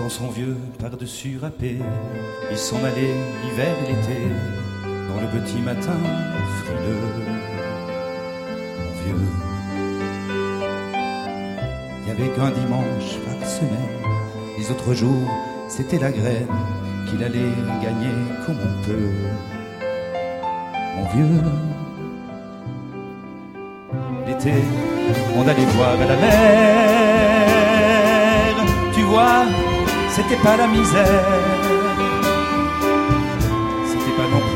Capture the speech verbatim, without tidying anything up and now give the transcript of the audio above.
dans son vieux par-dessus râpé. Ils s'en allaient l'hiver et l'été, dans le petit matin frileux. Mon vieux, il n'y avait qu'un dimanche par semaine. Les autres jours, c'était la graine qu'il allait gagner comme on peut. Mon vieux, l'été, on allait voir à la mer. Tu vois, c'était pas la misère, c'était pas non